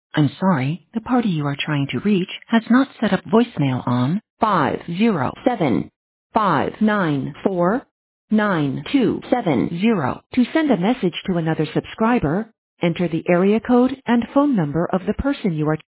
I'm sorry, the party you are trying to reach has not set up voicemail on 507-594-9270. To send a message to another subscriber, enter the area code and phone number of the person you are